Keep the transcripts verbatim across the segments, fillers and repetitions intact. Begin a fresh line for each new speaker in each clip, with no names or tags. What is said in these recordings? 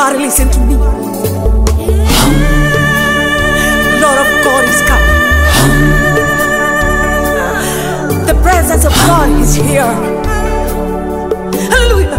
Somebody listen to me. Lord of God is coming. The presence of God is here. Hallelujah.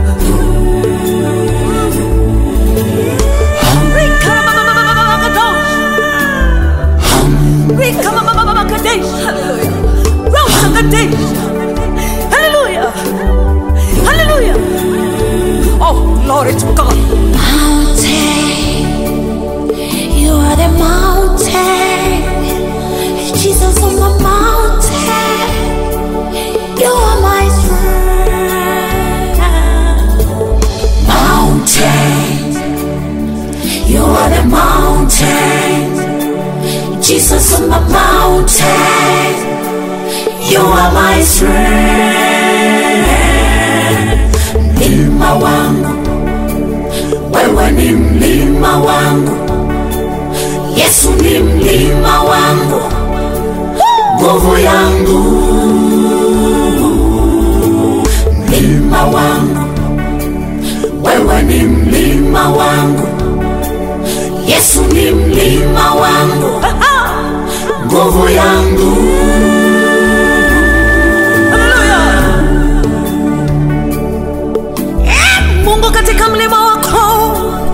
Hallelujah. Rose of the day. Hallelujah. Hallelujah. Oh, glory to God.
Mountain, you are the mountain. Jesus on the mountain, you are my strength. Mountain, you are the mountain. Jesus on the mountain, you are my strength. Mlima wangu, wewe ni mlima wangu. Yesu ni mlima wangu, nguvu yangu. Mlima wangu, wewe ni mlima wangu. Yesu ni mlima wangu, nguvu yangu.
Hallelujah. Eh, Mungu katika mlima wako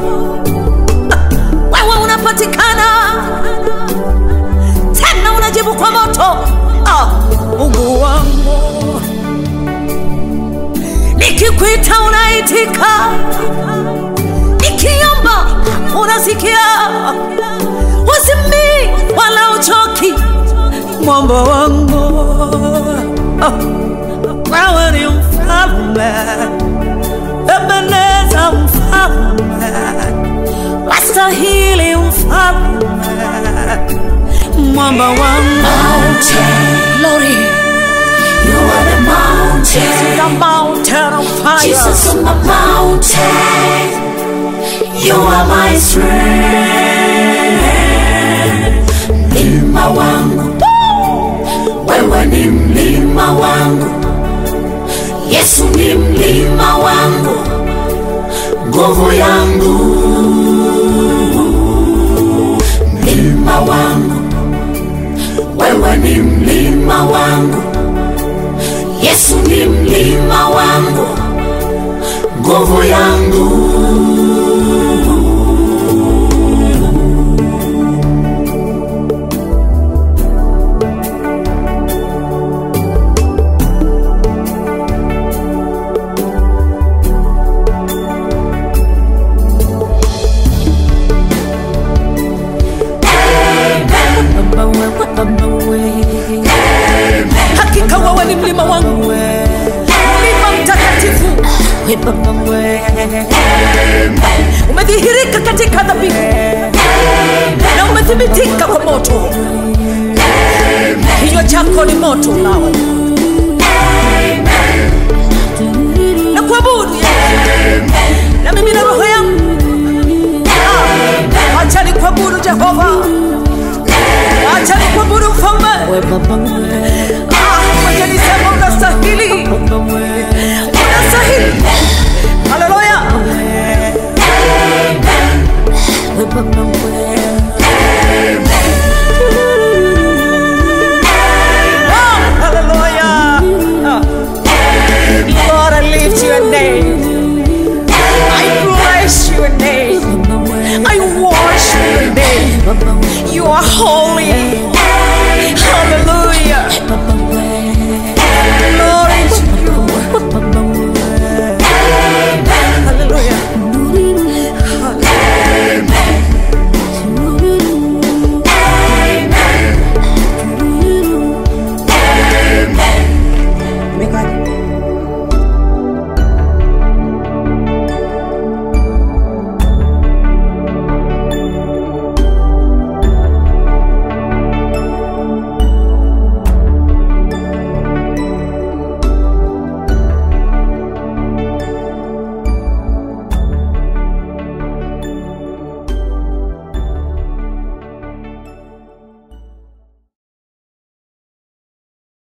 wewe unapatikana, tena unajibu kwa moto. Ah, Mungu wangu, nikikuita unaitika, nikiomba unasikia, usimi wala uchoki. Mwamba wangu, oh, wewe ni mfalme, Ebeneza mfalme, wastahili mfalme. Mwamba wangu,
Glory, you are the mountain.
the mountain of fire.
Jesus on the mountain, you are my strength. Mlima wangu, wewe ni mlima wangu. Yesu ni mlima wangu, nguvu yangu. Mlima wangu, wewe ni mlima wangu. Yesu ni mlima wangu, nguvu yangu.
Hakika wewe ni mlima wangu, mlima mtakatifu. Umedhihirika katika dhabihu na umethibitika kwa moto. Kinywa chako ni moto nawe, na kuabudu na mimi na roho yangu. Ah, acha ni kuabudu Jehova, acha ni kuabudu Mfalme. Ah, mwenye nisema unastahili, unastahili. Hallelujah. Oh, hallelujah. Ah. Lord, I lift your name, I bless your name, I worship your name. You are holy.